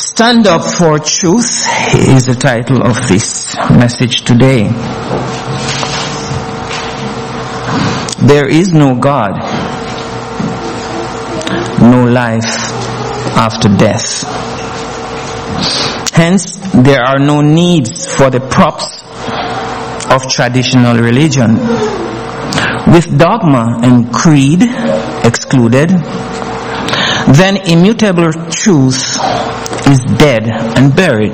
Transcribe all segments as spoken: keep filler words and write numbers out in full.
Stand Up for Truth is the title of this message today. There is no God, no life after death. Hence, there are no needs for the props of traditional religion. With dogma and creed excluded, then immutable truth is dead and buried.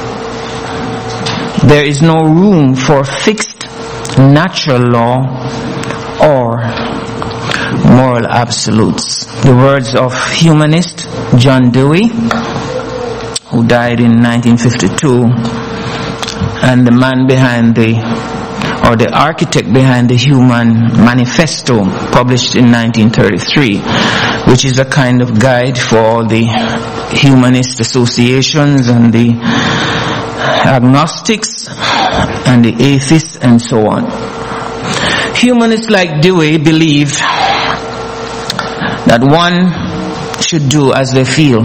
There is no room for fixed natural law or moral absolutes. The words of humanist John Dewey, who died in nineteen fifty-two, and the man behind the, or the architect behind the Human Manifesto, published in nineteen thirty-three, which is a kind of guide for all the humanist associations and the agnostics and the atheists and so on. Humanists like Dewey believe that one should do as they feel,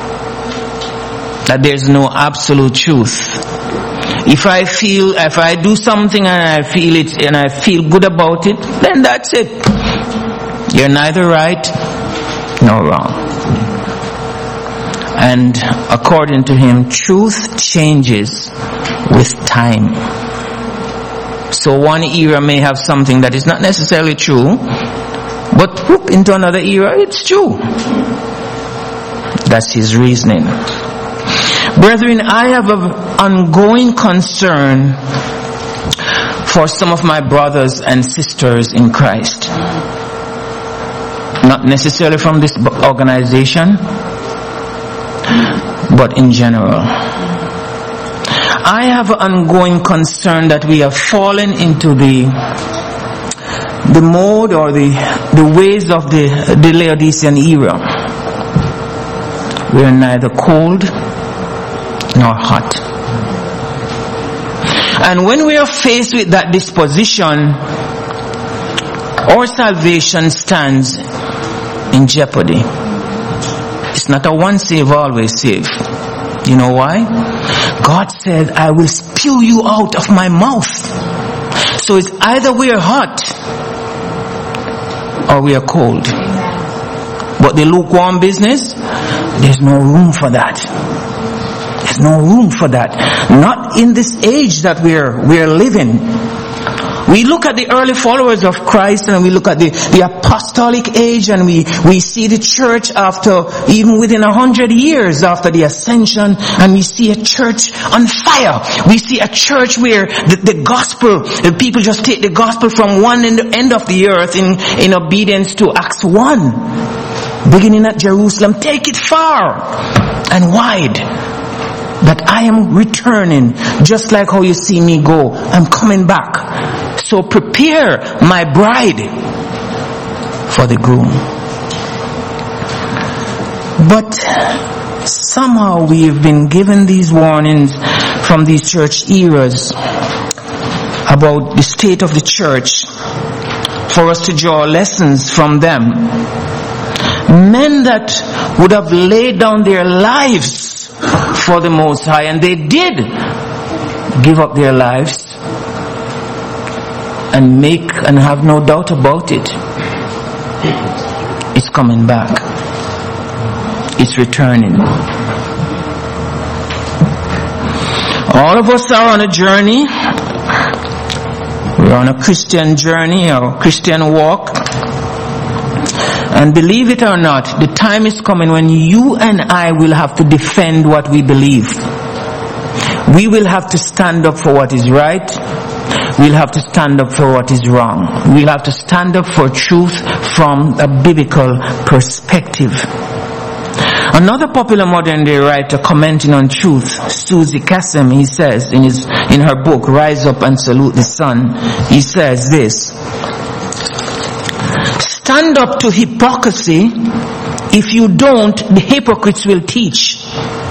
that there's no absolute truth. If I feel, if I do something and I feel it and I feel good about it, then that's it. You're neither right nor wrong. And according to him, truth changes with time. So one era may have something that is not necessarily true, but whoop, into another era, it's true. That's his reasoning. Brethren, I have an ongoing concern for some of my brothers and sisters in Christ. Not necessarily from this organization, but in general. I have an ongoing concern that we have fallen into the the mode or the the ways of the, the Laodicean era. We are neither cold nor hot. And when we are faced with that disposition, our salvation stands in jeopardy. It's not a one save, always save. You know why? God said, I will spew you out of my mouth. So it's either we are hot or we are cold. But the lukewarm business, there's no room for that. There's no room for that. Not in this age that we're we're living. We look at the early followers of Christ and we look at the, the apostolic age, and we, we see the church after, even within a hundred years after the ascension, and we see a church on fire. We see a church where the, the gospel, the people just take the gospel from one end, end of the earth in, in obedience to Acts one. Beginning at Jerusalem, take it far and wide. That I am returning, just like how you see me go. I'm coming back. So prepare my bride for the groom. But somehow we have been given these warnings from these church eras about the state of the church for us to draw lessons from them. Men that would have laid down their lives for the Most High, and they did give up their lives, and make and have no doubt about it, it's coming back. It's returning. All of us are on a journey. We're on a Christian journey, or Christian walk. And believe it or not, the time is coming when you and I will have to defend what we believe. We will have to stand up for what is right. We'll have to stand up for what is wrong. We'll have to stand up for truth from a biblical perspective. Another popular modern day writer commenting on truth, Susie Kassem, he says in his in her book, Rise Up and Salute the Sun, he says this: stand up to hypocrisy. If you don't, the hypocrites will teach.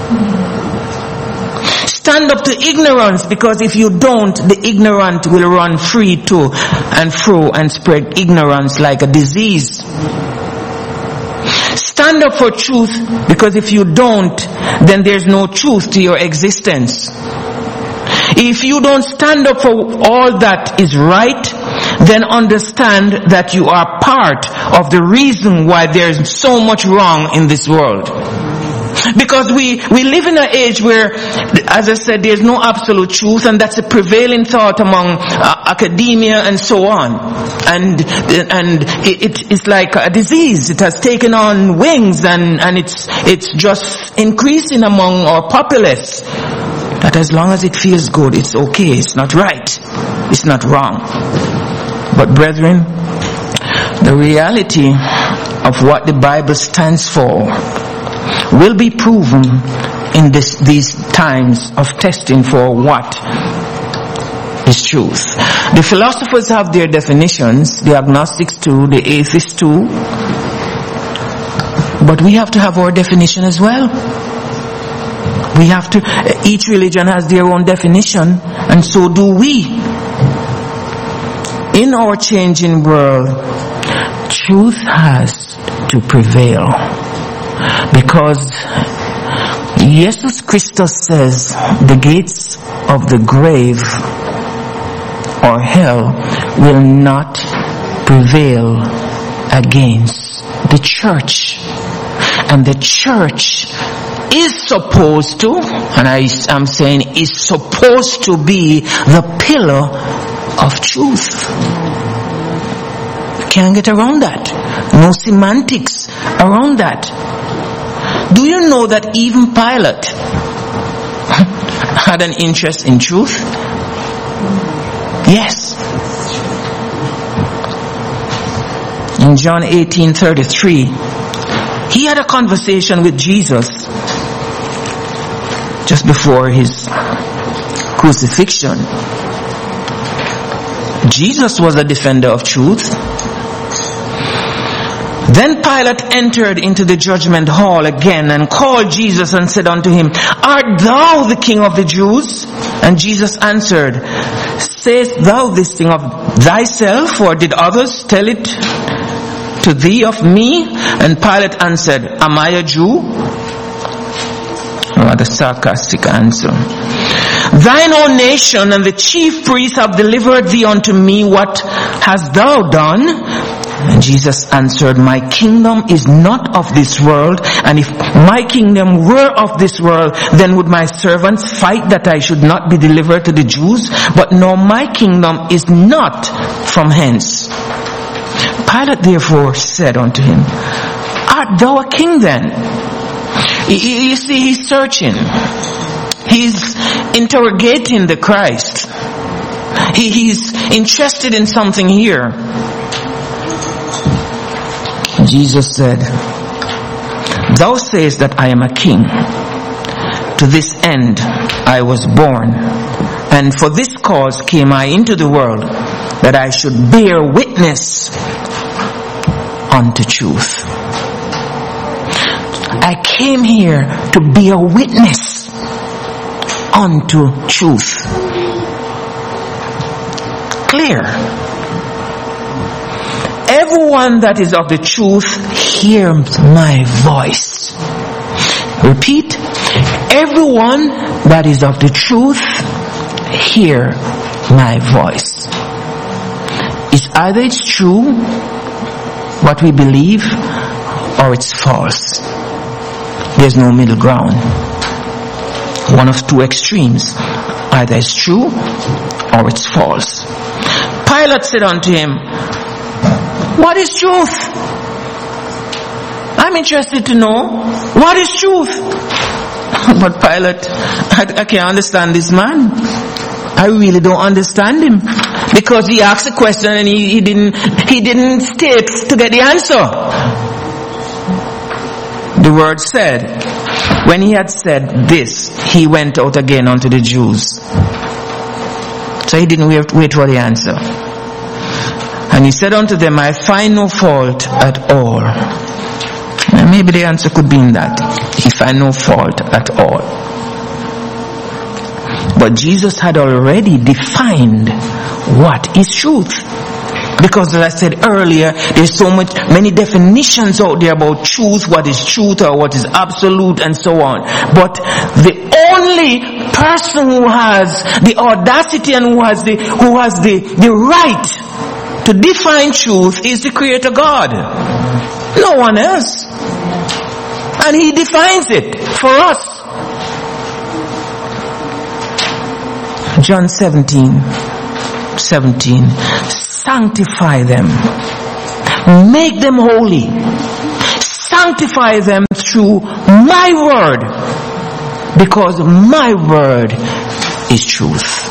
Stand up to ignorance, because if you don't, the ignorant will run free to and fro and spread ignorance like a disease. Stand up for truth, because if you don't, then there's no truth to your existence. If you don't stand up for all that is right, then understand that you are part of the reason why there's so much wrong in this world. Because we, we live in an age where, as I said, there's no absolute truth, and that's a prevailing thought among uh, academia and so on. And and it, it's like a disease. It has taken on wings, and, and it's it's just increasing among our populace. That as long as it feels good, it's okay. It's not right. It's not wrong. But brethren, the reality of what the Bible stands for will be proven in this, these times of testing for what is truth. The philosophers have their definitions, the agnostics too, the atheists too. But we have to have our definition as well. We have to, each religion has their own definition, and so do we. In our changing world, truth has to prevail. Because Jesus Christus says the gates of the grave or hell will not prevail against the church. And the church is supposed to, and I am saying is supposed to be the pillar of truth. You can't get around that. No semantics around that. Do you know that even Pilate had an interest in truth? Yes. In John eighteen thirty-three, he had a conversation with Jesus just before his crucifixion. Jesus was a defender of truth. Then Pilate entered into the judgment hall again and called Jesus and said unto him, Art thou the King of the Jews? And Jesus answered, Sayest thou this thing of thyself, or did others tell it to thee of me? And Pilate answered, Am I a Jew? Rather sarcastic answer. Thine own nation and the chief priests have delivered thee unto me. What hast thou done? And Jesus answered, My kingdom is not of this world, and if my kingdom were of this world, then would my servants fight that I should not be delivered to the Jews? But no, my kingdom is not from hence. Pilate therefore said unto him, Art thou a king then? You see, he's searching. He's interrogating the Christ. He, he's interested in something here. Jesus said, Thou sayest that I am a king. To this end I was born, and for this cause came I into the world, that I should bear witness unto truth. I came here to be a witness unto truth. Clear. Everyone that is of the truth hears my voice. Repeat. Everyone that is of the truth hear my voice. It's either it's true what we believe, or it's false. There's no middle ground. One of two extremes. Either it's true or it's false. Pilate said unto him, What is truth? I'm interested to know what is truth. But Pilate, I, I can't understand this man. I really don't understand him, because he asked a question and he, he didn't he didn't state to get the answer. The word said, when he had said this, he went out again unto the Jews. So he didn't wait, wait for the answer. And he said unto them, I find no fault at all. And maybe the answer could be in that. He find no fault at all. But Jesus had already defined what is truth. Because as I said earlier, there's so much, many definitions out there about truth, what is truth or what is absolute and so on. But the only person who has the audacity and who has the, who has the, the right to define truth is the Creator God. No one else. And He defines it for us. John seventeen, seventeen. Sanctify them. Make them holy. Sanctify them through my word. Because my word is truth.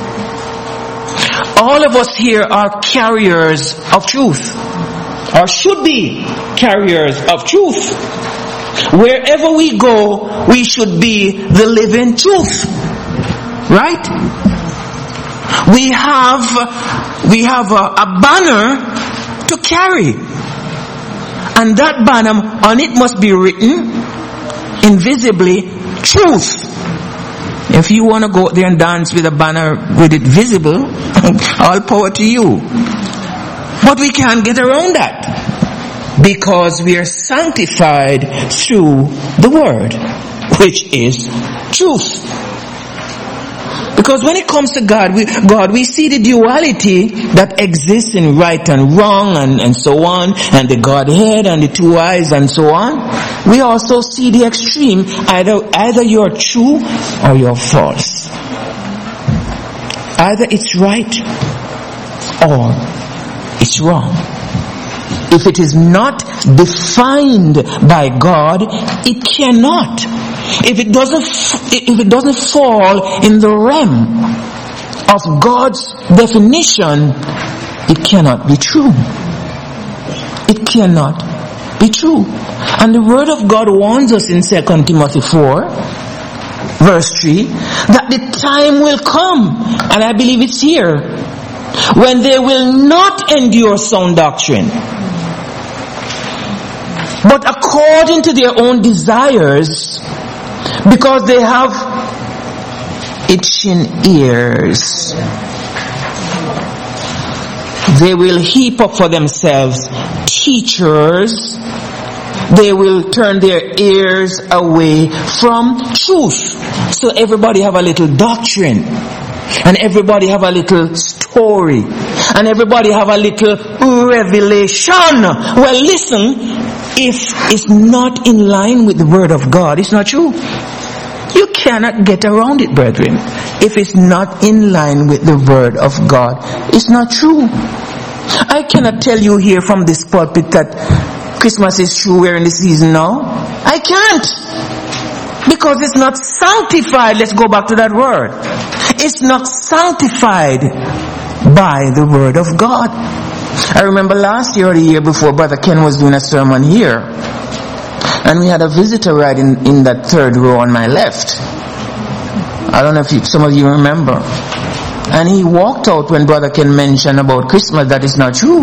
All of us here are carriers of truth. Or should be carriers of truth. Wherever we go, we should be the living truth. Right? We have, we have a, a banner to carry. And that banner, on it must be written, invisibly, truth. If you want to go out there and dance with a banner with it visible, all power to you. But we can't get around that. Because we are sanctified through the word, which is truth. Because when it comes to God, we, God, we see the duality that exists in right and wrong and, and so on, and the Godhead and the two eyes and so on. We also see the extreme, either, either you're true or you're false. Either it's right or it's wrong. If it is not defined by God, it cannot. If it doesn't, if it doesn't fall in the realm of God's definition, it cannot be true. It cannot be true. And the word of God warns us in Second Timothy four, verse three, that the time will come, and I believe it's here, when they will not endure sound doctrine, but according to their own desires, because they have itching ears, they will heap up for themselves teachers. They will turn their ears away from truth. So everybody have a little doctrine, and everybody have a little story, and everybody have a little revelation. Well, listen, if it's not in line with the word of God, it's not true. You cannot get around it, brethren. If it's not in line with the word of God, it's not true. I cannot tell you here from this pulpit that Christmas is true, we're in the season now. I can't. Because it's not sanctified. Let's go back to that word. It's not sanctified by the word of God. I remember last year or the year before, Brother Ken was doing a sermon here. And we had a visitor right in, in that third row on my left. I don't know if you, some of you remember. And he walked out when Brother Ken mentioned about Christmas that is not true.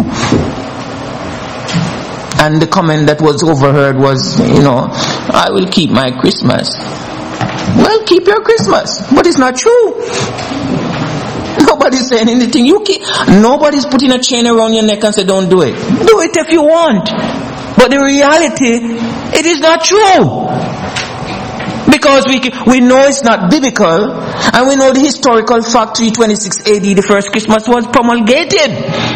And the comment that was overheard was, you know, I will keep my Christmas. Well, keep your Christmas. But it's not true. Nobody's saying anything. You keep, nobody's putting a chain around your neck and say, don't do it. Do it if you want. But the reality, it is not true. Because we we know it's not biblical, and we know the historical fact, three twenty-six A D, the first Christmas was promulgated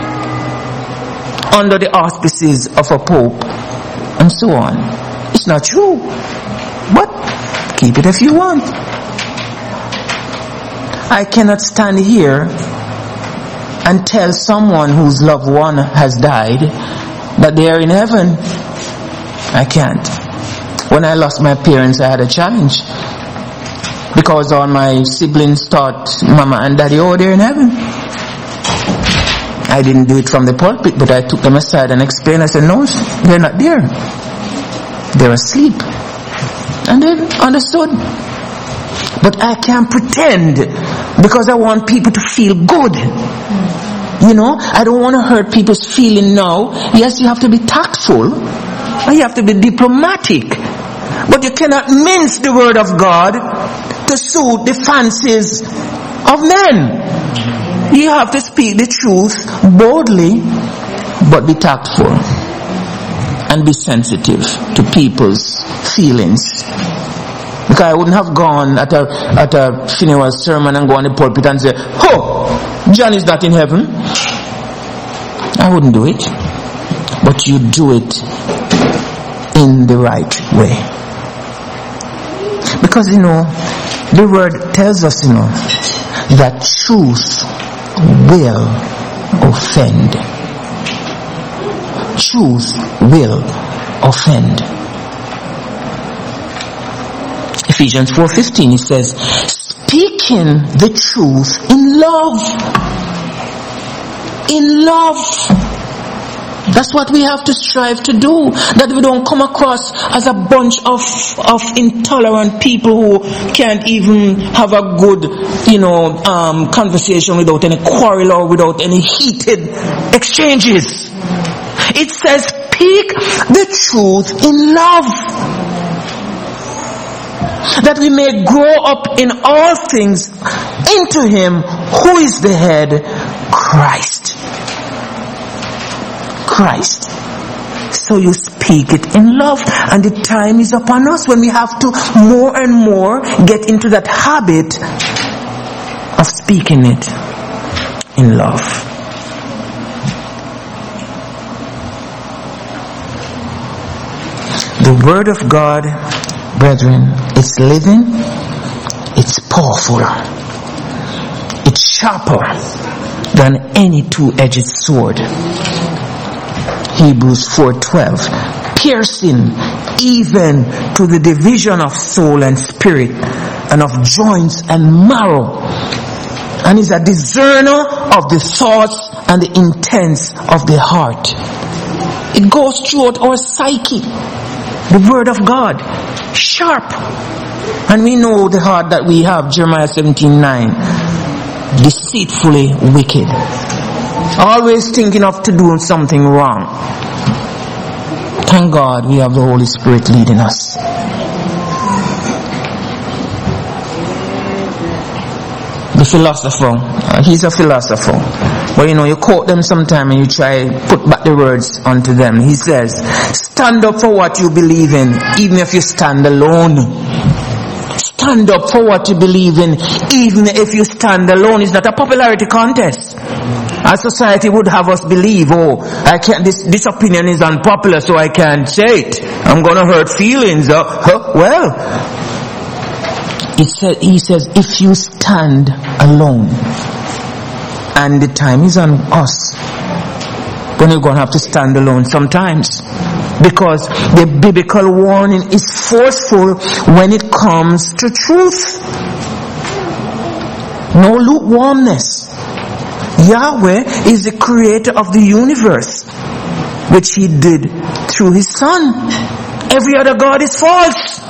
under the auspices of a pope, and so on. It's not true. But keep it if you want. I cannot stand here and tell someone whose loved one has died that they are in heaven. I can't. When I lost my parents, I had a challenge. Because all my siblings thought Mama and Daddy, oh, they're in heaven. I didn't do it from the pulpit, but I took them aside and explained. I said, no, they're not there. They're asleep. And they understood. But I can't pretend, because I want people to feel good. You know, I don't want to hurt people's feeling now. Yes, you have to be tactful, and you have to be diplomatic. But you cannot mince the word of God to suit the fancies of men. You have to speak the truth boldly, but be tactful and be sensitive to people's feelings. Because I wouldn't have gone at a at a funeral sermon and go on the pulpit and say, "Oh, John is not in heaven." I wouldn't do it. But you do it in the right way. Because, you know, the word tells us, you know, that truth will offend. Truth will offend. Ephesians four fifteen, it says, speaking the truth in love. In love. That's what we have to strive to do. That we don't come across as a bunch of, of intolerant people who can't even have a good, you know, um, conversation without any quarrel or without any heated exchanges. It says, speak the truth in love, that we may grow up in all things into Him who is the head, Christ. Christ. So you speak it in love, and the time is upon us when we have to more and more get into that habit of speaking it in love. The Word of God, brethren, it's living, it's powerful, it's sharper than any two-edged sword. Hebrews four twelve, piercing even to the division of soul and spirit, and of joints and marrow, and is a discerner of the thoughts and the intents of the heart. It goes throughout our psyche. The Word of God, sharp. And we know the heart that we have, Jeremiah seventeen nine, deceitfully wicked. Always thinking of to do something wrong. Thank God we have the Holy Spirit leading us. The philosopher, uh, he's a philosopher. But you know, you quote them sometime and you try put back the words onto them. He says, stand up for what you believe in, even if you stand alone. Stand up for what you believe in, even if you stand alone. It's not a popularity contest. Our society would have us believe, oh, I can't, this, this opinion is unpopular, so I can't say it. I'm gonna hurt feelings. Uh, huh? Well, it said, he says, if you stand alone, and the time is on us, then you're gonna have to stand alone sometimes. Because the biblical warning is forceful when it comes to truth. No lukewarmness. Yahweh is the creator of the universe, which He did through His Son. Every other God is false.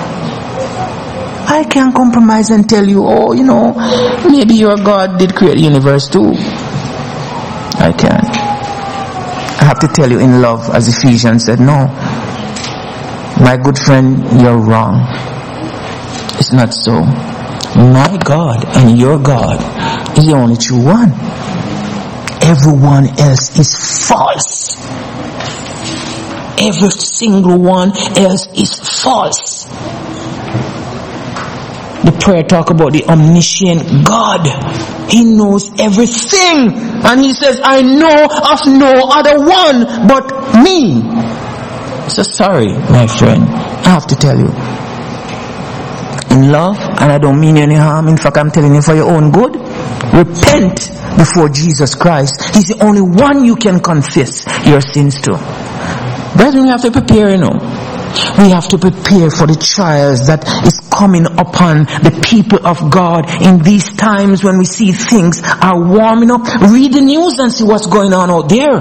I can't compromise and tell you, oh, you know, maybe your God did create the universe too. I can't. I have to tell you in love, as Ephesians said, no, my good friend, you're wrong. It's not so. My God and your God is the only true one. Everyone else is false. Every single one else is false. The prayer talk about the omniscient God. He knows everything. And He says, I know of no other one but me. So sorry, my friend. I have to tell you. In love, and I don't mean any harm. In fact, I'm telling you for your own good. Repent before Jesus Christ. He's the only one you can confess your sins to. Brethren, we have to prepare, you know. We have to prepare for the trials that is coming upon the people of God in these times when we see things are warming up. Read the news and see what's going on out there.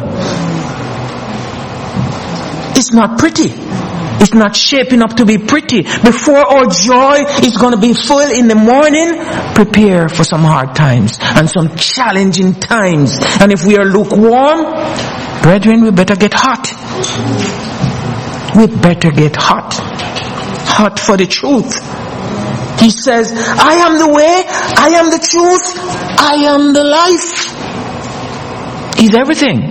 It's not pretty. It's not shaping up to be pretty. Before our joy is going to be full in the morning, prepare for some hard times and some challenging times. And if we are lukewarm, brethren, we better get hot. We better get hot. Hot for the truth. He says, I am the way, I am the truth, I am the life. He's everything.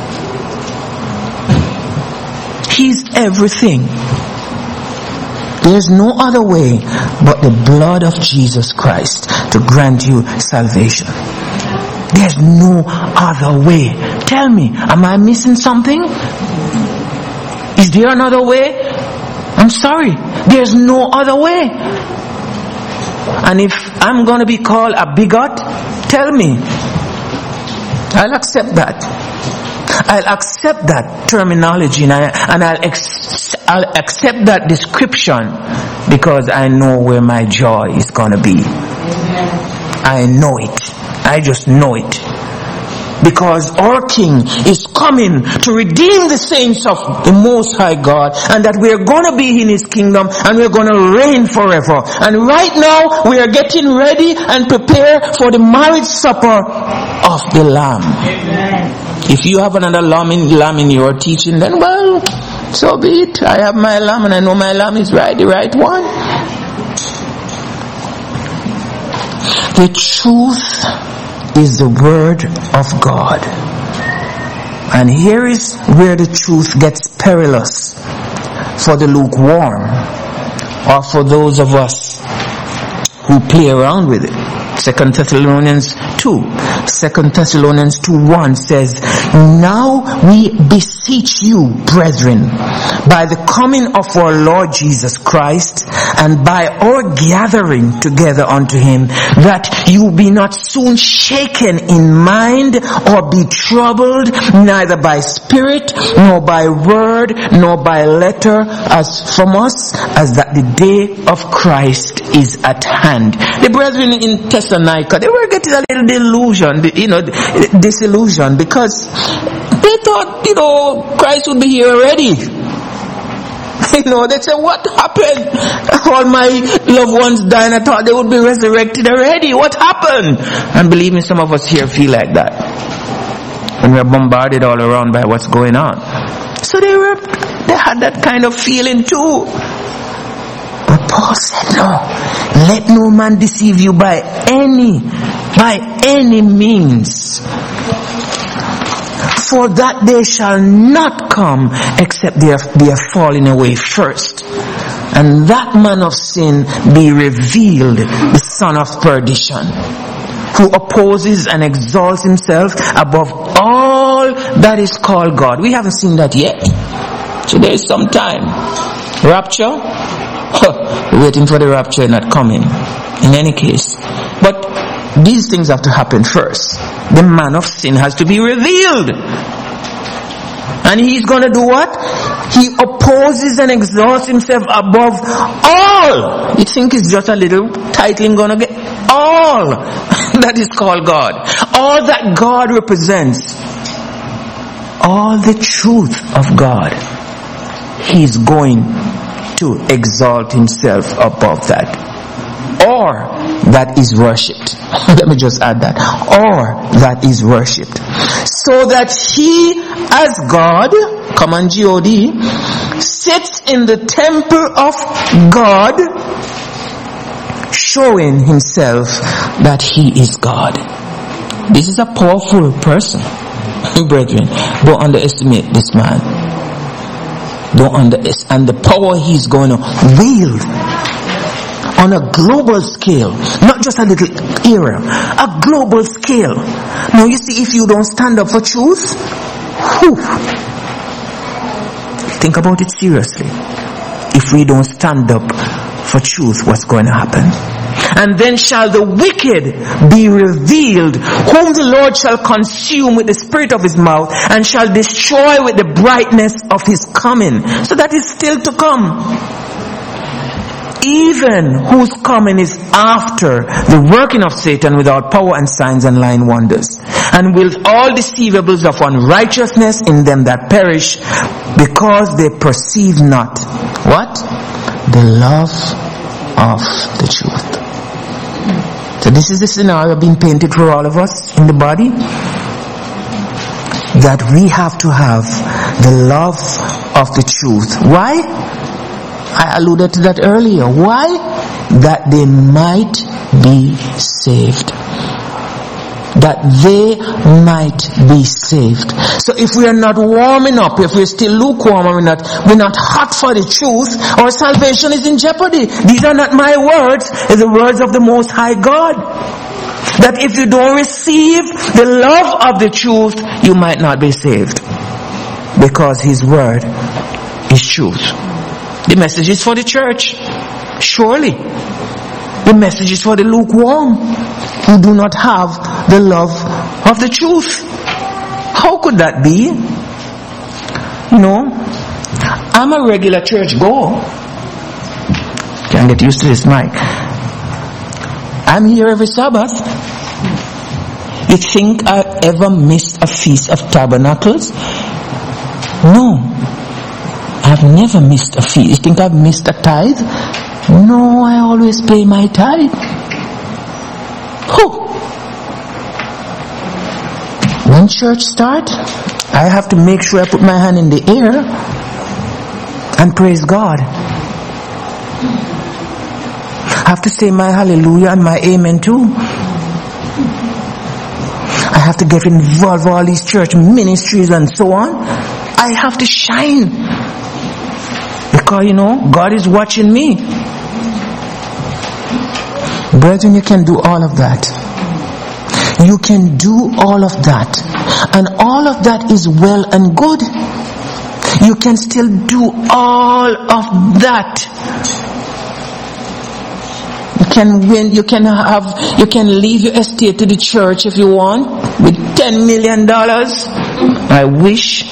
He's everything. There's no other way but the blood of Jesus Christ to grant you salvation. There's no other way. Tell me, am I missing something? Is there another way? I'm sorry. There's no other way. And if I'm going to be called a bigot, tell me. I'll accept that. I'll accept that terminology, and, I, and I'll, ex, I'll accept that description because I know where my joy is going to be. I know it. I just know it. Because our King is coming to redeem the saints of the Most High God, and that we're going to be in His kingdom and we're going to reign forever. And right now we are getting ready and prepare for the marriage supper of the Lamb. Amen. If you have another lamb in, lamb in your teaching, then well, so be it. I have my lamb and I know my lamb is right, the right one. The truth is the word of God. And here is where the truth gets perilous for the lukewarm, or for those of us who play around with it. Second Thessalonians two. Second Thessalonians two one says, now we beseech you, brethren, by the coming of our Lord Jesus Christ, and by our gathering together unto Him, that you be not soon shaken in mind, or be troubled, neither by spirit, nor by word, nor by letter, as from us, as that the day of Christ is at hand. The brethren in Thessalonica, they were getting a little delusion, you know, disillusion, because they thought, you know, Christ would be here already. You know, they said, what happened? All my loved ones died, and I thought they would be resurrected already. What happened? And believe me, some of us here feel like that. And we're bombarded all around by what's going on. So they were, they had that kind of feeling too. But Paul said, no, let no man deceive you by any, by any means. For that they shall not come except they are, they are falling away first. And that man of sin be revealed, the son of perdition, who opposes and exalts himself above all that is called God. We haven't seen that yet. So there is some time. Rapture? We're waiting for the rapture not coming. In any case. But these things have to happen first. The man of sin has to be revealed. And he's going to do what? He opposes and exalts himself above all. You think it's just a little title going to get? All that is called God. All that God represents. All the truth of God. He's going to exalt himself above that. Or that is worshipped. Let me just add that. Or that is worshipped. So that he as God, come on G O D, sits in the temple of God, showing himself that he is God. This is a powerful person. Brethren, don't underestimate this man. Don't underestimate. And the power he's going to wield on a global scale, not just a little area, a global scale. Now you see, if you don't stand up for truth, whew, think about it seriously. If we don't stand up for truth, what's going to happen? And then shall the wicked be revealed, whom the Lord shall consume with the spirit of his mouth, and shall destroy with the brightness of his coming. So that is still to come. Even whose coming is after the working of Satan without power and signs and lying wonders, and with all deceivables of unrighteousness in them that perish, because they perceive not what? The love of the truth. So this is the scenario being painted for all of us in the body, that we have to have the love of the truth. Why? I alluded to that earlier. Why? that they might be saved. That they might be saved. So if we are not warming up, if we're still lukewarm, and we're not, we're not hot for the truth, our salvation is in jeopardy. These are not my words, it's the words of the Most High God. That if you don't receive the love of the truth, you might not be saved. Because His word is truth. The message is for the church. Surely. The message is for the lukewarm, who do not have the love of the truth. How could that be? You know, I'm a regular church goer. Can't get used to this mic. I'm here every Sabbath. You think I ever missed a Feast of Tabernacles? No. I've never missed a feast. You think I've missed a tithe? No, I always pay my tithe. Oh. When church starts, I have to make sure I put my hand in the air and praise God. I have to say my hallelujah and my amen too. I have to get involved in all these church ministries and so on. I have to shine. Because, you know, God is watching me. Brethren, you can do all of that. You can do all of that. And all of that is well and good. You can still do all of that. You can win, you can have, you can leave your estate to the church if you want with ten million dollars. I wish.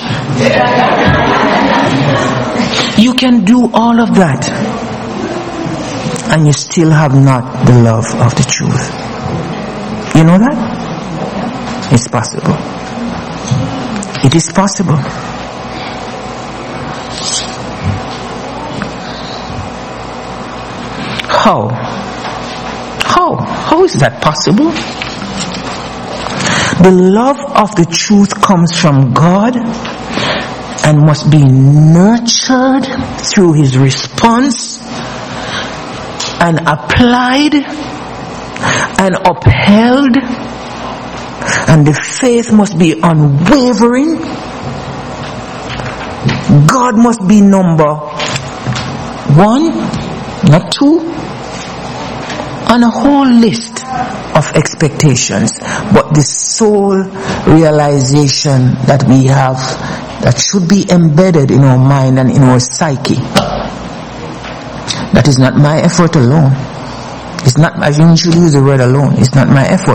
You can do all of that. And you still have not the love of the truth. You know that? It's possible. It is possible. How? How? How is that possible? The love of the truth comes from God and must be nurtured through His response and applied and upheld, and the faith must be unwavering. God must be number one, not two, on a whole list of expectations. But the sole realization that we have that should be embedded in our mind and in our psyche, that is not my effort alone. It's not, I usually use the word alone. It's not my effort.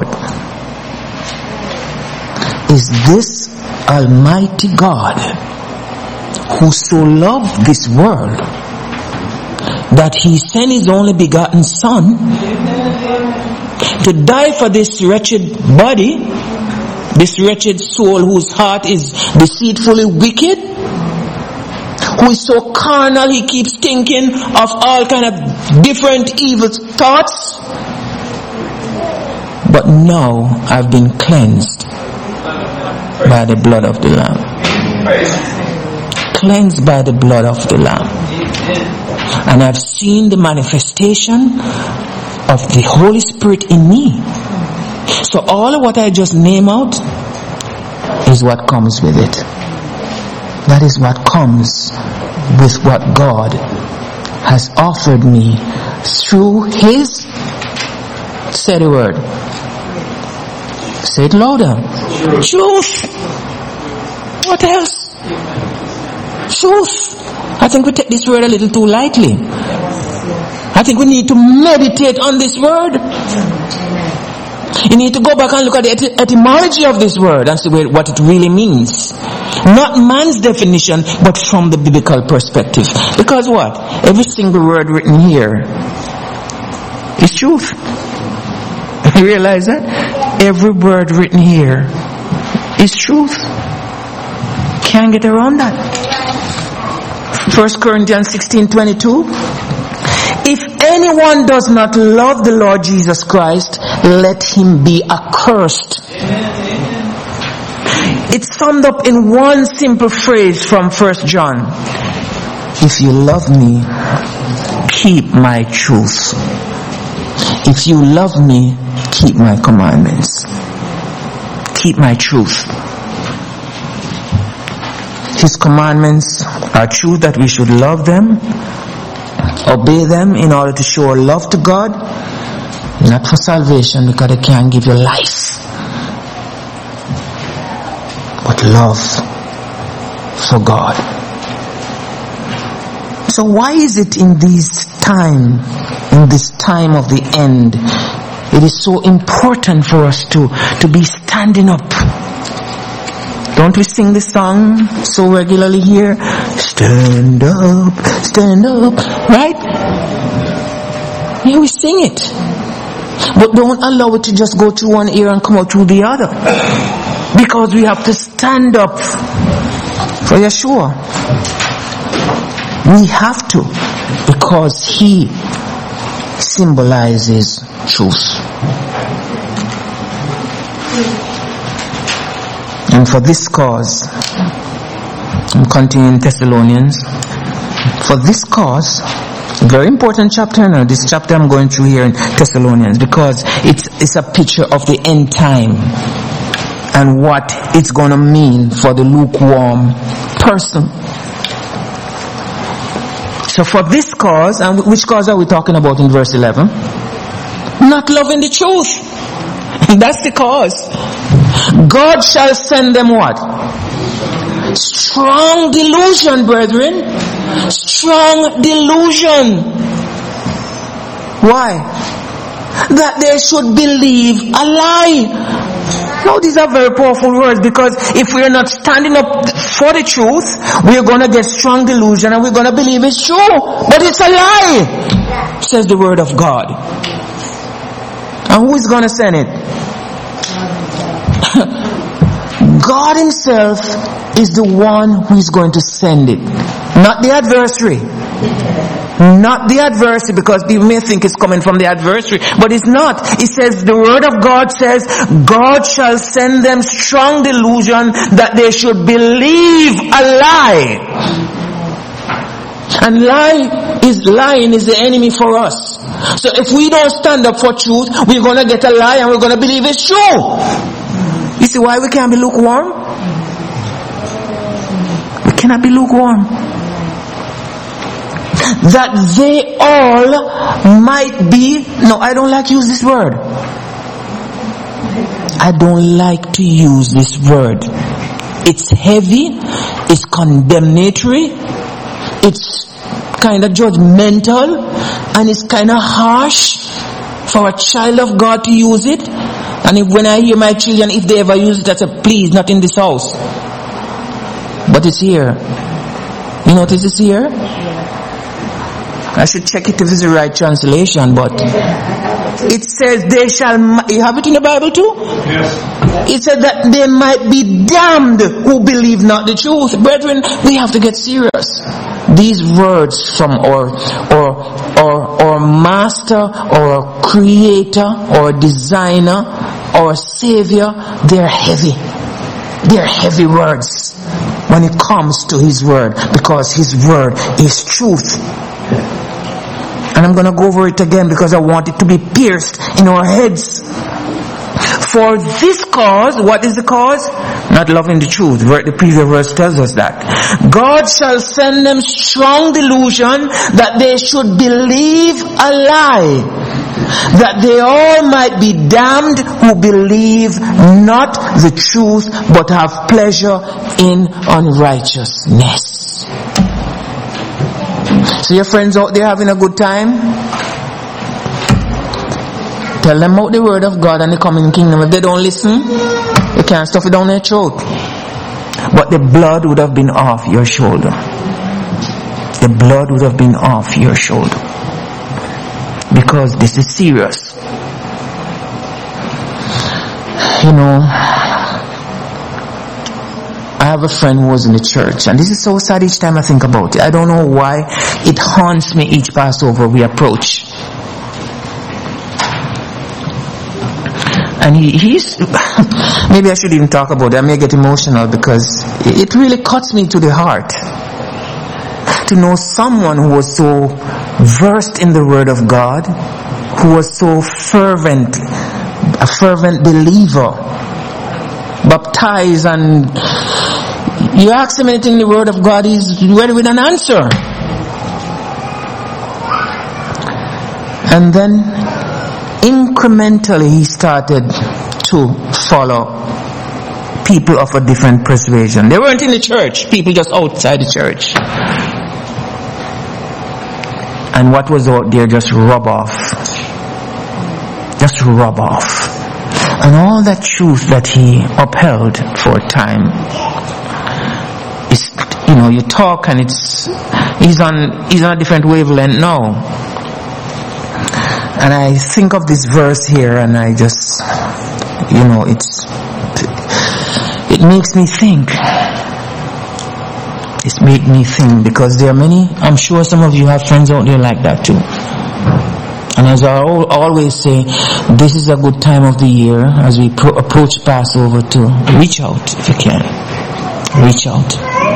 Is this Almighty God, who so loved this world that He sent His only begotten Son to die for this wretched body, this wretched soul whose heart is deceitfully wicked, who is so carnal he keeps thinking of all kind of different evil thoughts. But now I've been cleansed by the blood of the Lamb. Cleansed by the blood of the Lamb. And I've seen the manifestation of the Holy Spirit in me. So all of what I just name out is what comes with it. That is what comes with what God has offered me through His, say the word, say it louder, truth. What else? Truth. I think we take this word a little too lightly. I think we need to meditate on this word. You need to go back and look at the et- etymology of this word and see what it really means. Not man's definition, but from the biblical perspective. Because what? Every single word written here is truth. You realize that? Every word written here is truth. Can't get around that. First Corinthians sixteen twenty-two. If anyone does not love the Lord Jesus Christ, let him be accursed. It's summed up in one simple phrase from First John. If you love me, keep my truth. If you love me, keep my commandments. Keep my truth. His commandments are truth that we should love them, obey them in order to show our love to God, not for salvation because they can't give you life, but love for God. So why is it in this time, in this time of the end, it is so important for us to, to be standing up? Don't we sing this song so regularly here? Stand up, stand up, right? Yeah, we sing it. But don't allow it to just go through one ear and come out through the other. Because we have to stand up for Yeshua. We have to, because he symbolizes truth. And for this cause, I'm continuing Thessalonians, for this cause, very important chapter now, this chapter I'm going through here in Thessalonians, because it's, it's a picture of the end time and what it's going to mean for the lukewarm person. So for this cause, and which cause are we talking about in verse eleven? Not loving the truth. That's the cause. God shall send them what? Strong delusion, brethren. Strong delusion. Why? That they should believe a lie. Now these are very powerful words, because if we are not standing up for the truth, we are going to get strong delusion and we're going to believe it's true. But it's a lie, says the word of God. And who is going to send it? God himself is the one who is going to send it. Not the adversary. Not the adversary, because people may think it's coming from the adversary, but it's not. It says, the word of God says, God shall send them strong delusion that they should believe a lie. And lie is lying is the enemy for us. So if we don't stand up for truth, we're going to get a lie and we're going to believe it's true. You see why we can't be lukewarm? We cannot be lukewarm. That they all might be, no, I don't like to use this word. I don't like to use this word. It's heavy, it's condemnatory, it's kind of judgmental, and it's kind of harsh for a child of God to use it. And if, when I hear my children, if they ever use it, I say, please, not in this house. But it's here. You notice it's here? I should check it if it's the right translation, but it says they shall, you have it in the Bible too? Yes. It said that they might be damned who believe not the truth. Brethren, we have to get serious. These words from our, our, our, our master, or creator, or designer, or savior, they're heavy. They're heavy words when it comes to his word, because his word is truth. And I'm going to go over it again because I want it to be pierced in our heads. For this cause, what is the cause? Not loving the truth. The previous verse tells us that. God shall send them strong delusion that they should believe a lie, that they all might be damned who believe not the truth but have pleasure in unrighteousness. So your friends out there having a good time? Tell them about the word of God and the coming kingdom. If they don't listen, you can't stuff it down their throat. But the blood would have been off your shoulder. The blood would have been off your shoulder. Because this is serious. You know, I have a friend who was in the church, and this is so sad each time I think about it. I don't know why it haunts me each Passover we approach. And he, he's, maybe I shouldn't even talk about it. I may get emotional because it really cuts me to the heart to know someone who was so versed in the Word of God, who was so fervent, a fervent believer, baptized, and you ask him anything in the Word of God, he's ready with an answer. And then incrementally he started to follow people of a different persuasion. They weren't in the church, people just outside the church. And what was out there just rub off. Just rub off. And all that truth that he upheld for a time is, you know, you talk and it's, he's on, he's on a different wavelength now. And I think of this verse here and I just, you know, it's, it makes me think. It makes me think because there are many, I'm sure some of you have friends out there like that too. And as I always say, this is a good time of the year as we pro- approach Passover to reach out if you can. Reach out.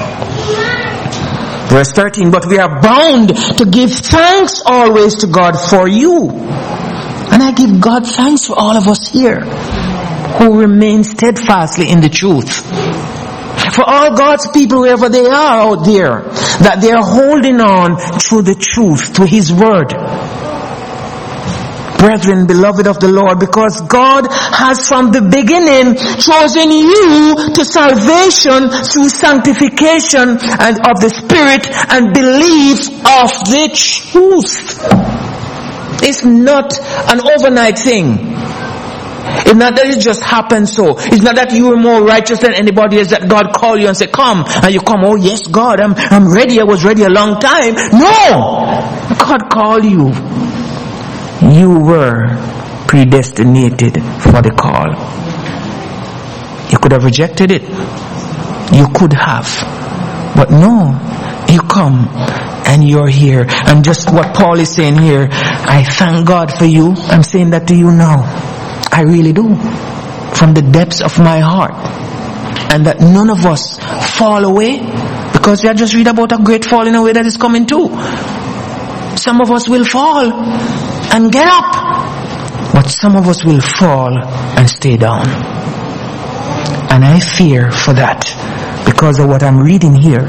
Verse thirteen, but we are bound to give thanks always to God for you. And I give God thanks for all of us here who remain steadfastly in the truth. For all God's people, wherever they are out there, that they are holding on through the truth, to His Word. Brethren, beloved of the Lord, because God has from the beginning chosen you to salvation through sanctification and of the Spirit and belief of the truth. It's not an overnight thing. It's not that it just happens so. It's not that you are more righteous than anybody else, that God called you and said, come. And you come, oh yes, God, I'm, I'm ready. I was ready a long time. No! God called you. You were predestinated for the call. You could have rejected it. You could have. But no, you come and you're here. And just what Paul is saying here, I thank God for you. I'm saying that to you now. I really do. From the depths of my heart. And that none of us fall away. Because I just read about a great falling away that is coming too. Some of us will fall and get up. But some of us will fall and stay down. And I fear for that. Because of what I'm reading here.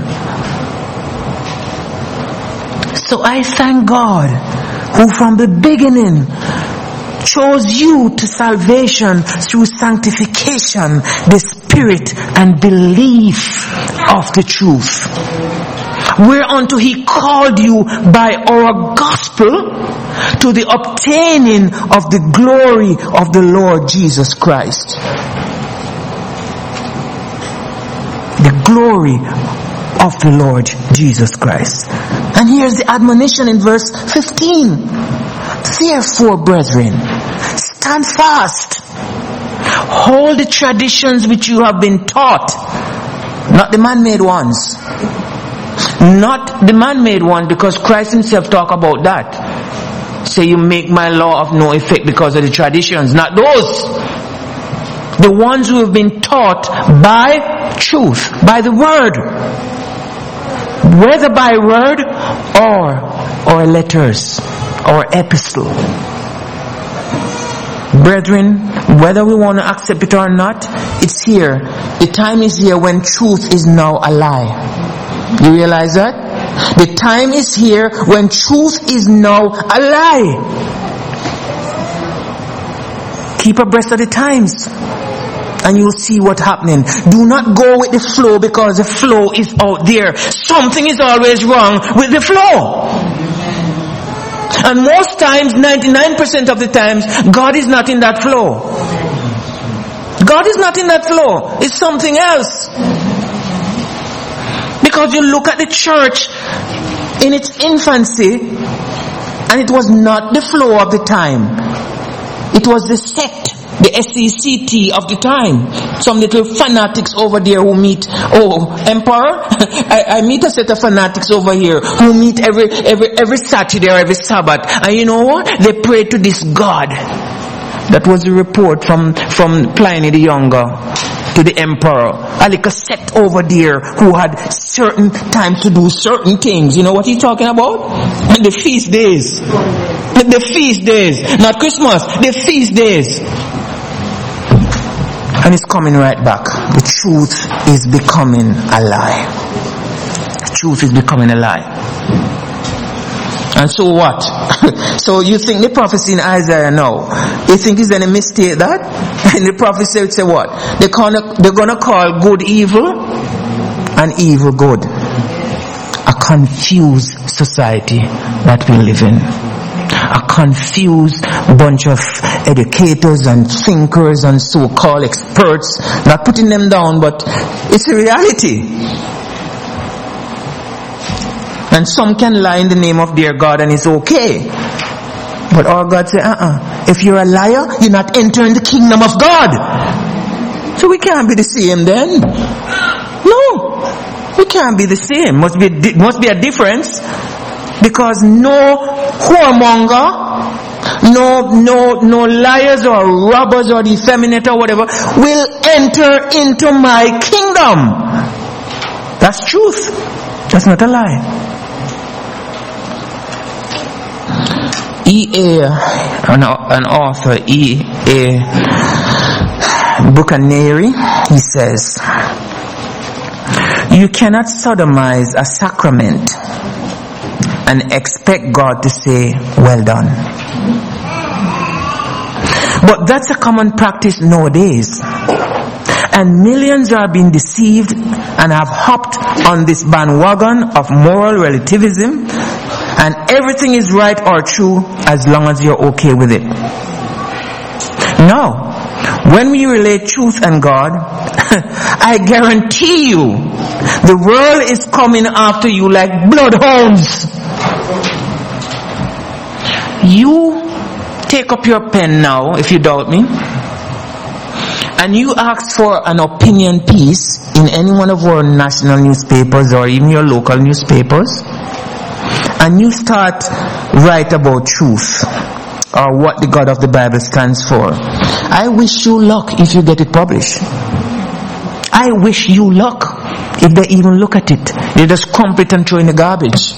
So I thank God who from the beginning chose you to salvation through sanctification, the Spirit and belief of the truth. Whereunto He called you by our gospel to the obtaining of the glory of the Lord Jesus Christ. The glory of the Lord Jesus Christ. And here's the admonition in verse fifteen. Therefore, brethren, stand fast. Hold the traditions which you have been taught. Not the man-made ones. Not the man-made one, because Christ Himself talked about that. Say, you make my law of no effect because of the traditions. Not those. The ones who have been taught by truth, by the word. Whether by word or, or letters or epistle. Brethren, whether we want to accept it or not, it's here. The time is here when truth is now a lie. You realize that? The time is here when truth is now a lie. Keep abreast of the times. And you'll see what's happening. Do not go with the flow because the flow is out there. Something is always wrong with the flow. And most times, ninety-nine percent of the times, God is not in that flow. God is not in that flow. It's something else. Because you look at the church in its infancy, and it was not the flow of the time. It was the sect, the S E C T of the time. Some little fanatics over there who meet, oh, emperor, I, I meet a set of fanatics over here who meet every, every, every Saturday or every Sabbath. And you know what? They pray to this God. That was the report from, from Pliny the Younger. to the emperor. A little sect over there who had certain time to do certain things. You know what he's talking about? The feast days. The feast days. Not Christmas. The feast days. And it's coming right back. The truth is becoming a lie. The truth is becoming a lie. And so what? So you think the prophecy in Isaiah now, you think it's any mistake that? And the prophecy would say what? They're gonna, they're gonna call good evil and evil good. A confused society that we live in. A confused bunch of educators and thinkers and so-called experts, not putting them down, but it's a reality. And some can lie in the name of their God and it's okay. But our God said, uh-uh, if you're a liar, you're not entering the kingdom of God. So we can't be the same then. No, we can't be the same. Must be, must be a difference. Because no whoremonger, no, no, no liars or robbers or the effeminate or whatever will enter into my kingdom. That's truth. That's not a lie. E A, an, an author, E A Bucaneri, he says, you cannot sodomize a sacrament and expect God to say, well done. But that's a common practice nowadays. And millions are being deceived and have hopped on this bandwagon of moral relativism, and everything is right or true as long as you're okay with it. Now, when we relate truth and God, I guarantee you, the world is coming after you like bloodhounds. You take up your pen now, if you doubt me, and you ask for an opinion piece in any one of our national newspapers or even your local newspapers, and you start write about truth or what the God of the Bible stands for. I wish you luck if you get it published. I wish you luck if they even look at it. They just crump it and throw in the garbage.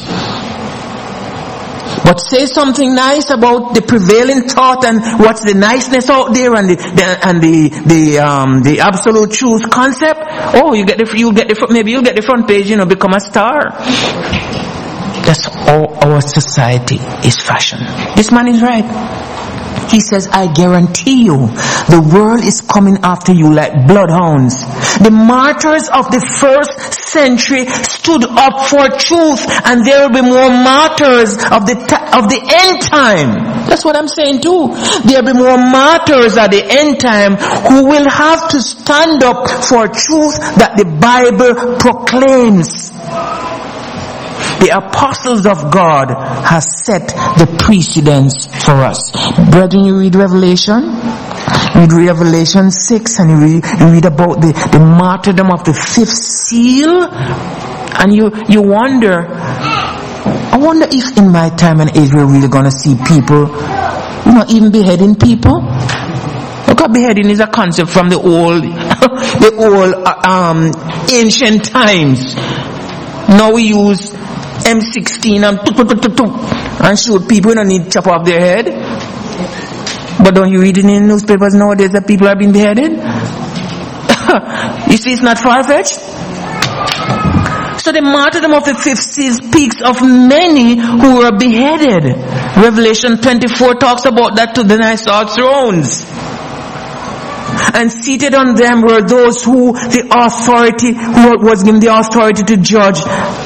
But say something nice about the prevailing thought and what's the niceness out there and the, the and the the um the absolute truth concept. Oh, you get the you get the maybe you'll get the front page, you know, become a star. That's all our society is fashion. This man is right. He says, I guarantee you, the world is coming after you like bloodhounds. The martyrs of the first century stood up for truth, and there will be more martyrs of the of the end time. That's what I'm saying too. There will be more martyrs at the end time who will have to stand up for truth that the Bible proclaims. The apostles of God has set the precedence for us. Brethren, you read Revelation, you read Revelation six, and you read, you read about the, the martyrdom of the fifth seal, and you, you wonder, I wonder if in my time and age we're really going to see people, you know, even beheading people. Look, beheading is a concept from the old, the old um, ancient times. Now we use M sixteen and and shoot people. You don't need to chop off their head. But don't you read it in the newspapers nowadays that people are being beheaded? You see, it's not far-fetched. So the martyrdom of the fifth seal speaks of many who were beheaded. Revelation twenty-four talks about that to the nice thrones. And seated on them were those who the authority, who was given the authority to judge,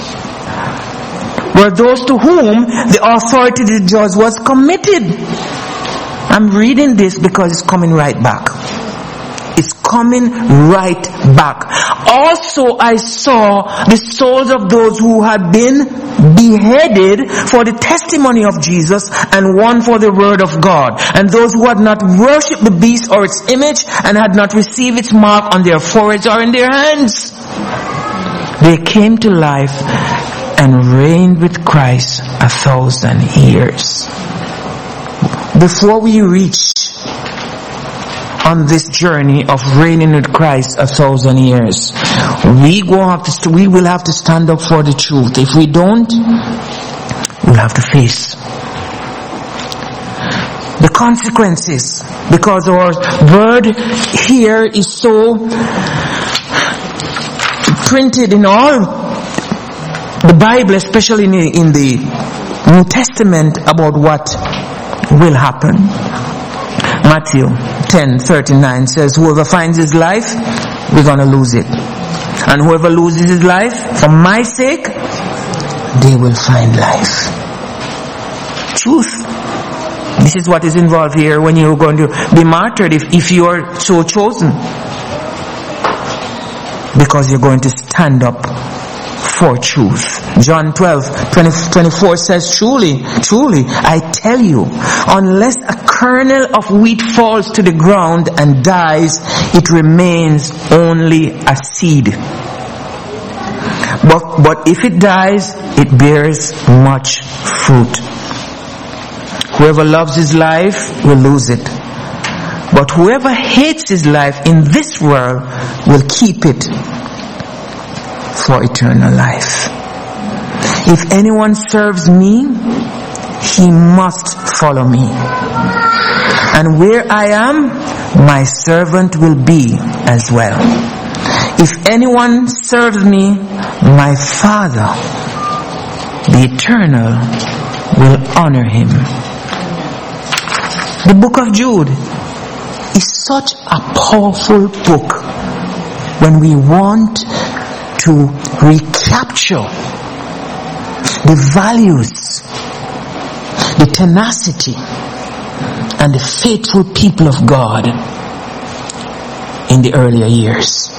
were those to whom the authority to judge was committed. I'm reading this because it's coming right back. It's coming right back. Also, I saw the souls of those who had been beheaded for the testimony of Jesus and one for the word of God, and those who had not worshipped the beast or its image and had not received its mark on their foreheads or in their hands. They came to life and reigned with Christ a thousand years. Before we reach on this journey of reigning with Christ a thousand years. We go have to, st- we will have to stand up for the truth. If we don't, we'll have to face the consequences, because our word here is so printed in all the Bible, especially in the, in the New Testament, about what will happen. Matthew ten thirty-nine says, whoever finds his life, we're going to lose it. And whoever loses his life for my sake, they will find life. Truth. This is what is involved here when you're going to be martyred, if, if you are so chosen. Because you're going to stand up for truth. John twelve twenty, twenty-four says, truly, truly, I tell you, unless a kernel of wheat falls to the ground and dies, it remains only a seed. But, but if it dies, it bears much fruit. Whoever loves his life will lose it. But whoever hates his life in this world will keep it for eternal life. If anyone serves me, he must follow me. And where I am, my servant will be as well. If anyone serves me, my Father, the Eternal, will honor him. The book of Jude is such a powerful book when we want to recapture the values, the tenacity, and the faithful people of God in the earlier years.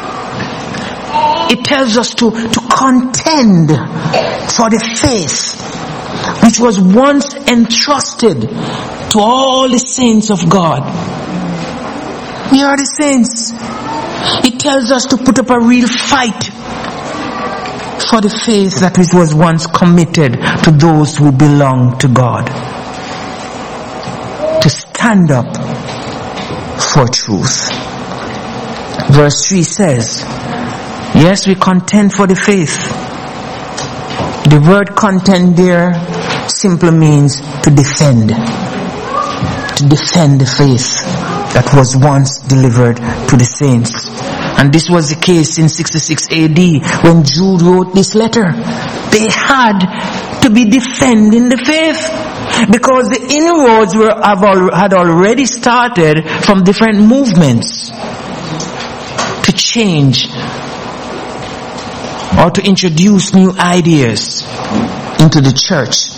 It tells us to, to contend for the faith which was once entrusted to all the saints of God. We are the saints. It tells us to put up a real fight for the faith that was once committed to those who belong to God. To stand up for truth. Verse three says, yes, we contend for the faith. The word contend there simply means to defend. To defend the faith that was once delivered to the saints. And this was the case in sixty-six A D when Jude wrote this letter. They had to be defending the faith because the inroads were, have al- had already started from different movements to change or to introduce new ideas into the church.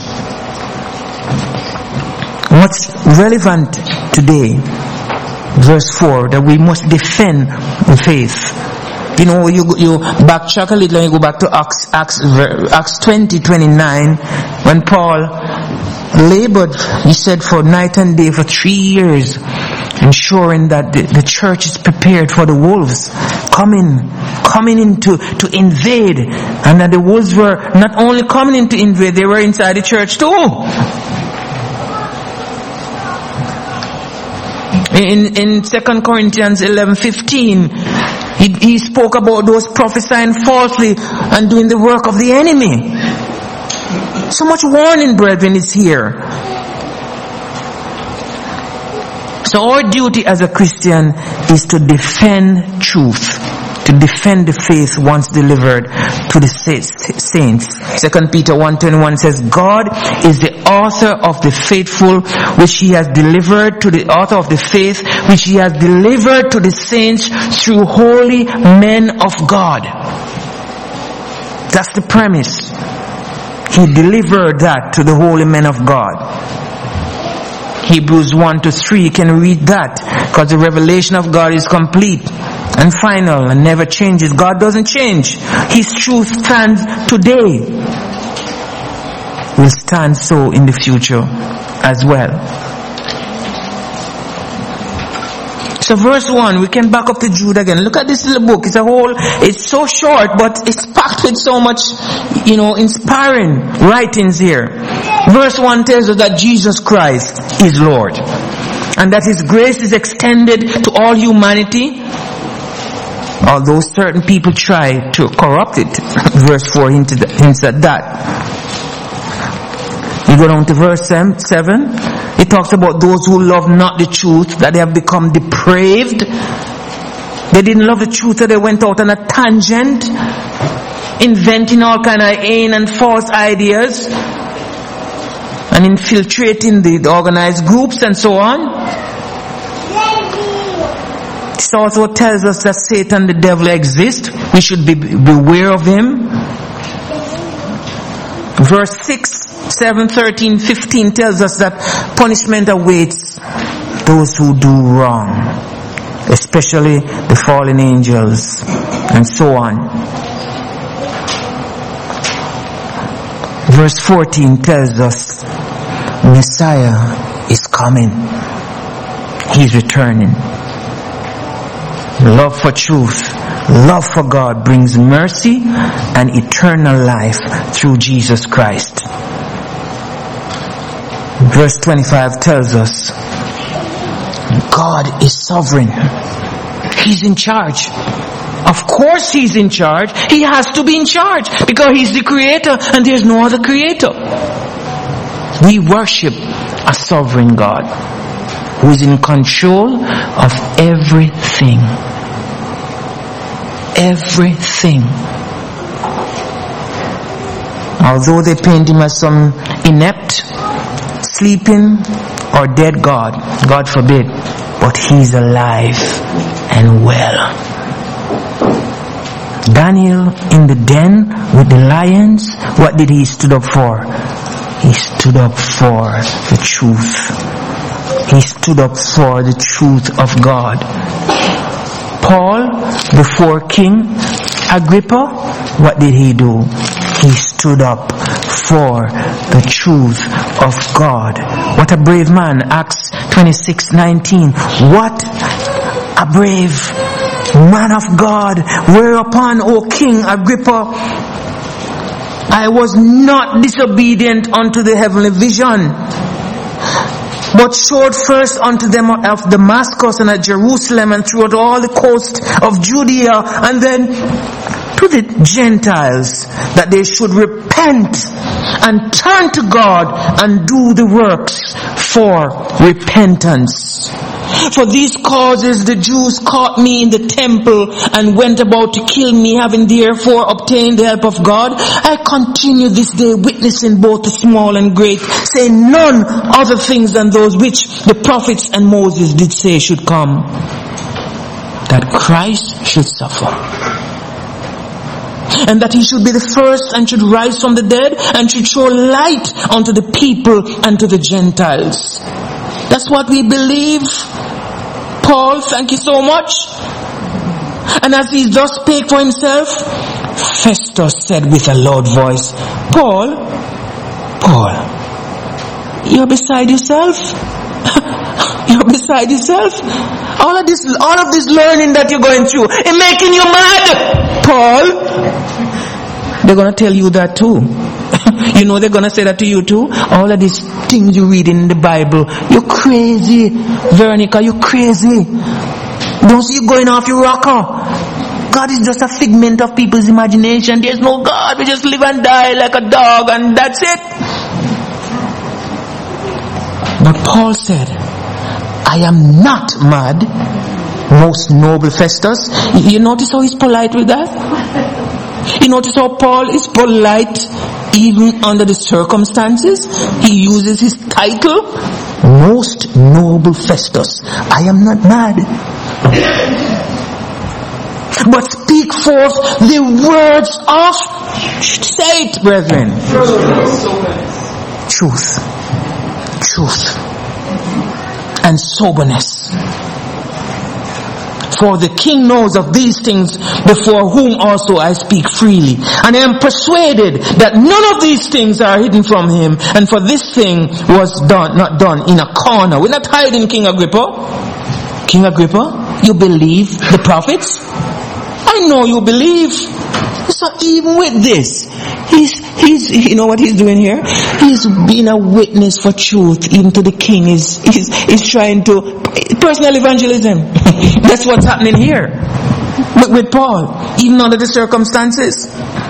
What's relevant today, verse four, that we must defend the faith. You know, you you backtrack a little and you go back to Acts, Acts, Acts twenty, twenty-nine, when Paul labored, he said, for night and day for three years, ensuring that the, the church is prepared for the wolves coming, coming in to, to invade, and that the wolves were not only coming in to invade, they were inside the church too. In, in Second Corinthians eleven fifteen, he, he spoke about those prophesying falsely and doing the work of the enemy. So much warning, brethren, is here. So our duty as a Christian is to defend truth, to defend the faith once delivered to the saints. Second Peter one twenty-one says, God is the author of the faithful, which he has delivered to the author of the faith, which he has delivered to the saints through holy men of God. That's the premise. He delivered that to the holy men of God. Hebrews one to three, you can read that, because the revelation of God is complete and final and never changes. God doesn't change. His truth stands today. Will stand so in the future as well. So verse one, we can back up to Jude again. Look at this little book. It's a whole, it's so short, but it's packed with so much, you know, inspiring writings here. Verse one tells us that Jesus Christ is Lord. and that his grace is extended to all humanity. Although certain people try to corrupt it. Verse four hinted, hints at that. You go down to verse seven. It talks about those who love not the truth, that they have become depraved. They didn't love the truth, so they went out on a tangent, inventing all kind of vain and false ideas, and infiltrating the, the organized groups and so on. It also tells us that Satan, the devil, exists. We should be beware of him. Verse six, seven, thirteen, fifteen tells us that punishment awaits those who do wrong, especially the fallen angels, and so on. Verse fourteen tells us Messiah is coming. He's returning. Love for truth, love for God brings mercy and eternal life through Jesus Christ. Verse twenty-five tells us God is sovereign. He's in charge. Of course he's in charge. He has to be in charge because he's the creator and there's no other creator. We worship a sovereign God who is in control of everything. Everything. Although they paint him as some inept, sleeping, or dead God, God forbid, but he's alive and well. Daniel in the den with the lions, what did he stood up for? He stood up for the truth. He stood up for the truth of God. Paul, before King Agrippa, what did he do? He stood up for the truth of God. What a brave man. Acts twenty-six nineteen. What a brave man of God. Whereupon, O King Agrippa, I was not disobedient unto the heavenly vision, but showed first unto them of Damascus and at Jerusalem and throughout all the coast of Judea, and then to the Gentiles, that they should repent and turn to God and do the works for repentance. For these causes the Jews caught me in the temple and went about to kill me, having therefore obtained the help of God. I continue this day witnessing both the small and great, saying none other things than those which the prophets and Moses did say should come, that Christ should suffer, and that he should be the first and should rise from the dead and should show light unto the people and to the Gentiles. That's what we believe. Paul, thank you so much. And as he thus spake for himself, Festus said with a loud voice, Paul, Paul, you're beside yourself. You're beside yourself. All of this, all of this learning that you're going through, it's making you mad, Paul. They're going to tell you that too. You know they're going to say that to you too. All of these things you read in the Bible, you're crazy. Veronica, you're crazy. Don't see you going off your rocker. God is just a figment of people's imagination. There's no God. We just live and die like a dog and that's it. But Paul said, I am not mad, most noble Festus. You notice how he's polite with that? You notice how Paul is polite even under the circumstances? He uses his title, most noble Festus. I am not mad, but speak forth the words of, say it, brethren, truth, truth, and soberness. For the king knows of these things, before whom also I speak freely. And I am persuaded that none of these things are hidden from him. And for this thing was done, not done in a corner. We're not hiding, King Agrippa. King Agrippa, you believe the prophets? I know you believe. So even with this, he's, He's, you know what he's doing here? He's being a witness for truth, even to the king. He's, he's, he's trying to, personal evangelism. That's what's happening here with, with Paul, even under the circumstances.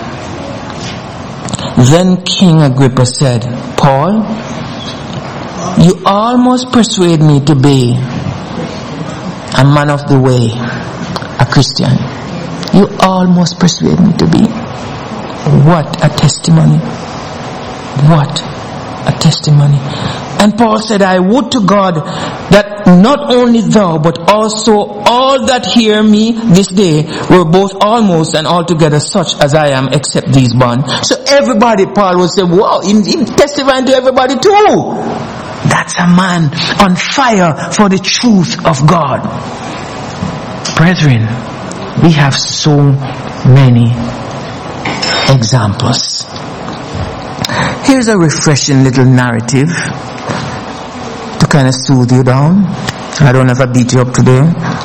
Then King Agrippa said, Paul, you almost persuade me to be a man of the way, a Christian. You almost persuade me to be. What a testimony. What a testimony. And Paul said, I would to God that not only thou, but also all that hear me this day were both almost and altogether such as I am, except these born. So everybody, Paul will say, wow, he's testifying to everybody too. That's a man on fire for the truth of God. Brethren, we have so many examples. Here's a refreshing little narrative to kind of soothe you down. I don't have to beat you up today.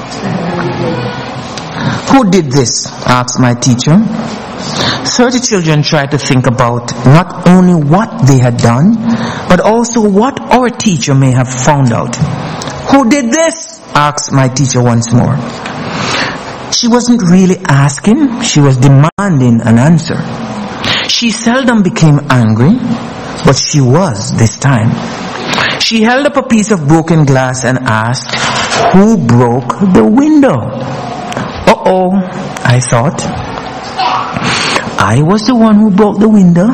Who did this? Asked my teacher. Thirty children tried to think about not only what they had done, but also what our teacher may have found out. Who did this? Asked my teacher once more. She wasn't really asking, she was demanding an answer. She seldom became angry, but she was this time. She held up a piece of broken glass and asked, who broke the window? Uh-oh, I thought. I was the one who broke the window.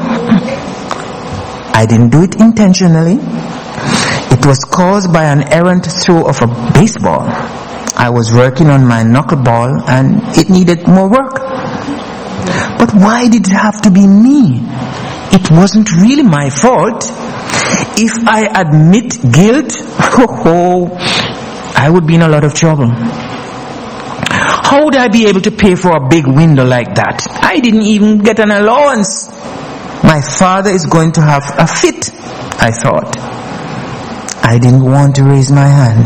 I didn't do it intentionally. It was caused by an errant throw of a baseball. I was working on my knuckleball and it needed more work. But why did it have to be me? It wasn't really my fault. If I admit guilt, oh, I would be in a lot of trouble. How would I be able to pay for a big window like that? I didn't even get an allowance. My father is going to have a fit, I thought. I didn't want to raise my hand.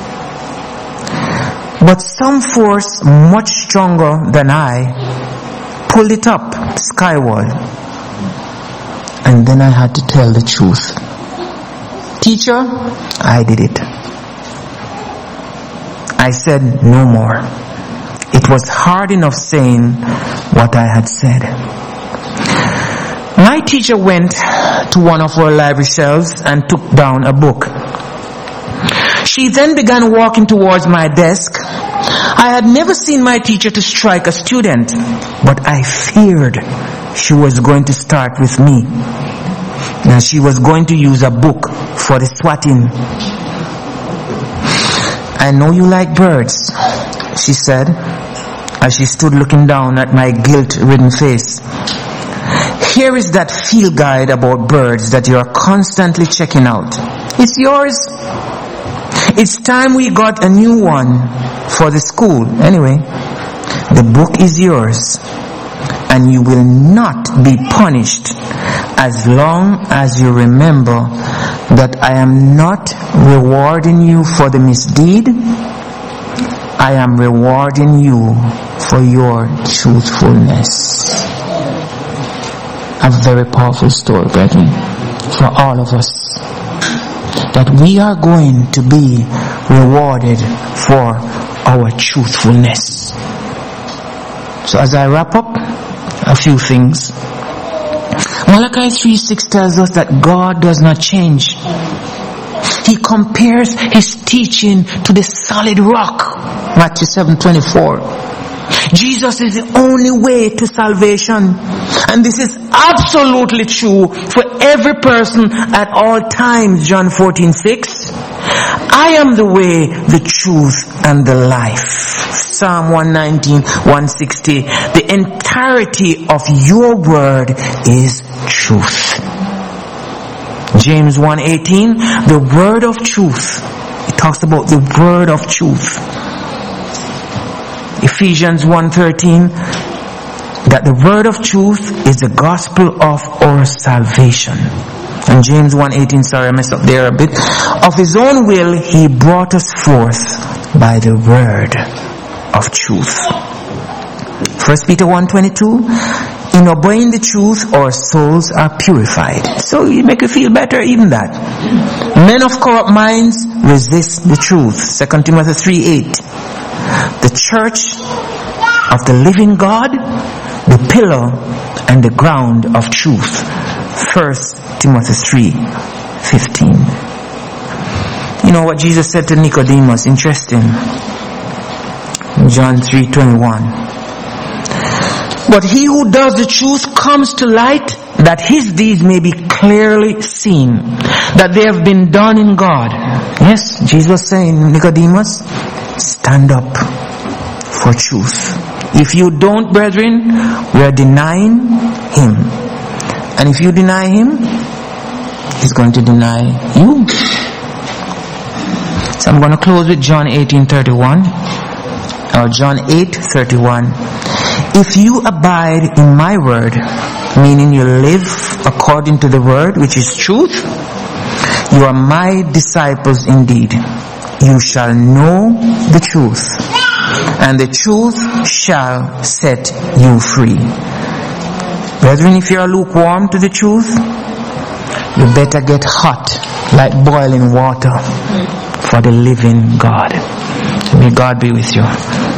But some force much stronger than I pulled it up skyward. And then I had to tell the truth. Teacher, I did it. I said no more. It was hard enough saying what I had said. My teacher went to one of our library shelves and took down a book. She then began walking towards my desk. I had never seen my teacher to strike a student, but I feared she was going to start with me. Now she was going to use a book for the swatting. I know you like birds, she said, as she stood looking down at my guilt-ridden face. Here is that field guide about birds that you are constantly checking out. It's yours. It's time we got a new one for the school. Anyway, the book is yours, and you will not be punished as long as you remember that I am not rewarding you for the misdeed. I am rewarding you for your truthfulness. A very powerful story, brethren, for all of us. That we are going to be rewarded for our truthfulness. So as I wrap up, a few things. Malachi three six tells us that God does not change. He compares his teaching to the solid rock. Matthew seven twenty-four. Jesus is the only way to salvation. And this is absolutely true for every person at all times. John fourteen six. I am the way, the truth, and the life. Psalm one nineteen, one sixty. The entirety of your word is truth. James one eighteen. The word of truth. It talks about the word of truth. Ephesians one thirteen, that the word of truth is the gospel of our salvation. And James one eighteen, sorry I messed up there a bit. Of his own will he brought us forth by the word of truth. First Peter one twenty-two, In obeying the truth, our souls are purified. So it make you feel better, even that. Men of corrupt minds resist the truth. Second Timothy three eight. The church of the living God, the pillar and the ground of truth. First Timothy three fifteen. You know what Jesus said to Nicodemus? Interesting. John three twenty-one. But he who does the truth comes to light, that his deeds may be clearly seen, that they have been done in God. Yes, Jesus saying, Nicodemus, stand up for truth. If you don't, brethren, we are denying him. And if you deny him, he's going to deny you. So I'm going to close with John eighteen thirty-one. Or John eight thirty-one. If you abide in my word, meaning you live according to the word, which is truth, you are my disciples indeed. You shall know the truth, and the truth shall set you free. Brethren, if you are lukewarm to the truth, you better get hot like boiling water for the living God. May God be with you.